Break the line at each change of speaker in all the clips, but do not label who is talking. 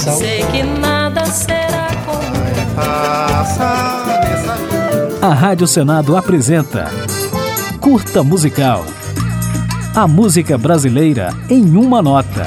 Missal.
Sei que nada será como
A Rádio Senado apresenta Curta Musical. A música brasileira em uma nota.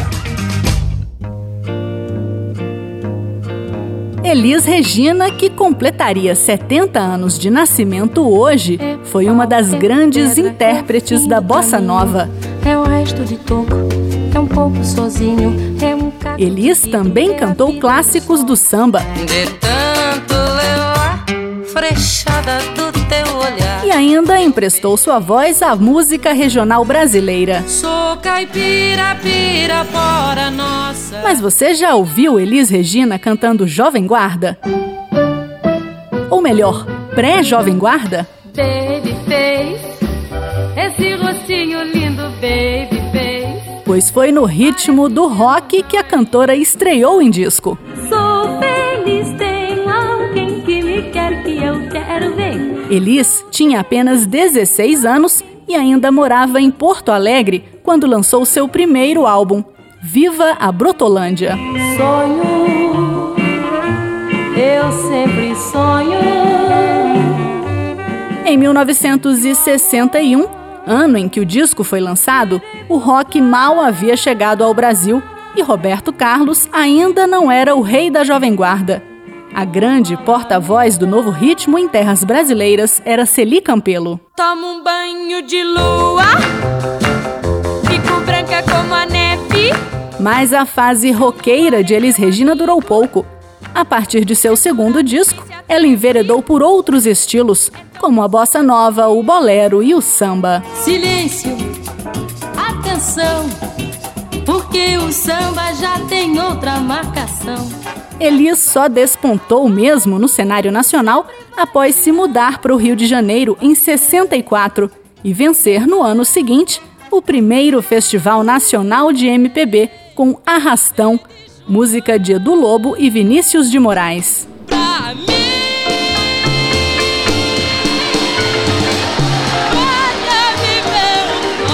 Elis Regina, que completaria 70 anos de nascimento hoje, foi uma das grandes intérpretes da bossa nova.
É o resto de toco, é um pouco sozinho, é um cara.
Elis também cantou clássicos do samba.
De tanto levar frechada do teu olhar.
E ainda emprestou sua voz à música regional brasileira.
Sou caipira, pirapora nossa.
Mas você já ouviu Elis Regina cantando Jovem Guarda? Ou melhor, pré-Jovem Guarda?
Babyface, esse rostinho lindo, babyface.
Pois foi no ritmo do rock que a cantora estreou em disco.
Sou feliz, tem alguém que me quer, que eu quero ver.
Elis tinha apenas 16 anos e ainda morava em Porto Alegre quando lançou seu primeiro álbum, Viva a Brotolândia.
Sonho, eu sempre sonho.
Em 1961, ano em que o disco foi lançado, o rock mal havia chegado ao Brasil e Roberto Carlos ainda não era o rei da Jovem Guarda. A grande porta-voz do novo ritmo em terras brasileiras era Celi Campelo.
Tomo um banho de lua, fico branca como a neve.
Mas a fase roqueira de Elis Regina durou pouco. A partir de seu segundo disco, ela enveredou por outros estilos, como a bossa nova, o bolero e o samba.
Silêncio, atenção, porque o samba já tem outra marcação.
Elis só despontou mesmo no cenário nacional após se mudar para o Rio de Janeiro em 64 e vencer no ano seguinte o primeiro Festival Nacional de MPB com Arrastão, música de Edu Lobo e Vinícius de Moraes.
Pra mim, olha, viver o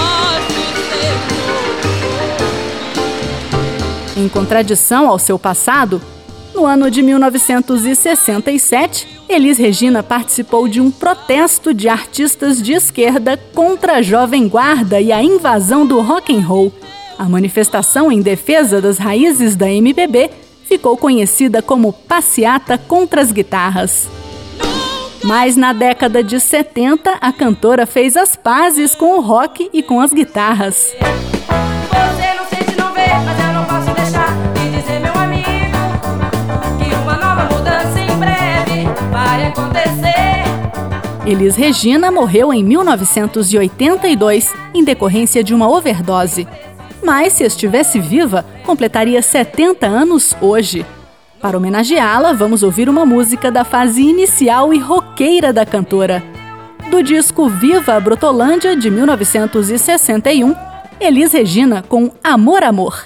nosso
Em contradição ao seu passado, no ano de 1967, Elis Regina participou de um protesto de artistas de esquerda contra a Jovem Guarda e a invasão do rock and roll. A manifestação em defesa das raízes da MPB ficou conhecida como Passeata contra as Guitarras. Mas na década de 70, a cantora fez as pazes com o rock e com as guitarras.
Você não sente, não vê, mas eu não posso deixar de dizer, meu amigo, que uma nova mudança em breve vai acontecer.
Elis Regina morreu em 1982 em decorrência de uma overdose. Mas, se estivesse viva, completaria 70 anos hoje. Para homenageá-la, vamos ouvir uma música da fase inicial e roqueira da cantora. Do disco Viva a Brotolândia, de 1961, Elis Regina com Amor, Amor.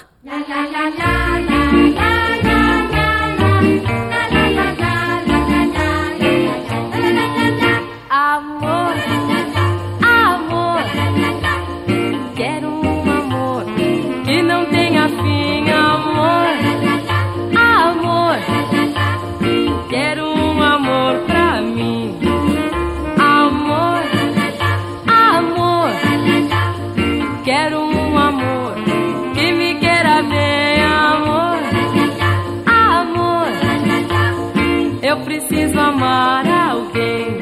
Amor, amor, quero um amor que não tenha fim. Amor, amor, quero um amor pra mim. Amor, amor, quero um amor que me queira bem. Amor, amor, eu preciso amar alguém.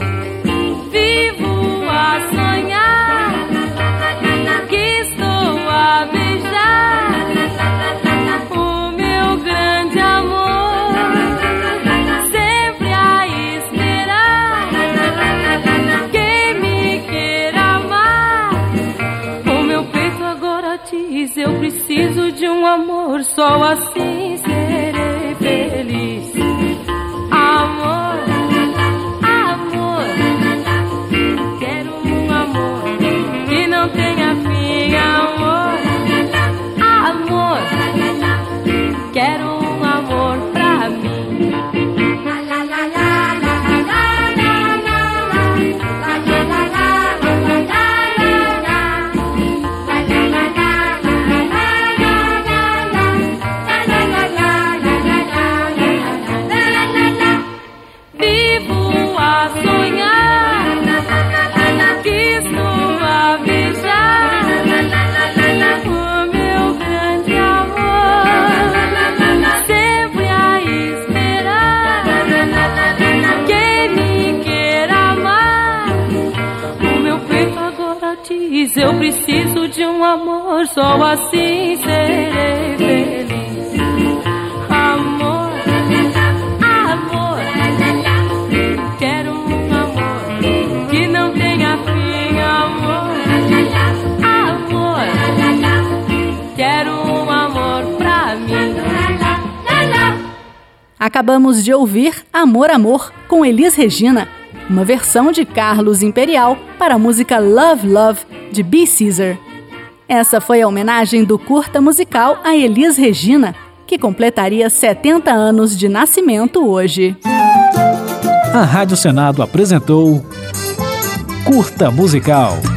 Vivo a sonhar que estou a beijar o meu grande amor, sempre a esperar que me queira amar. O meu peito agora diz: eu preciso de um amor, só assim serei feliz. Amor, amor, quero um amor que não tenha fim. Amor, amor, quero um amor pra mim. amor, só assim serei feliz. Amor, amor, quero um amor que não tenha fim. Amor, amor, quero um amor pra mim.
Acabamos de ouvir Amor, Amor, com Elis Regina, uma versão de Carlos Imperial para a música Love, Love, de B. Caesar. Essa foi a homenagem do curta musical a Elis Regina, que completaria 70 anos de nascimento hoje.
A Rádio Senado apresentou Curta Musical.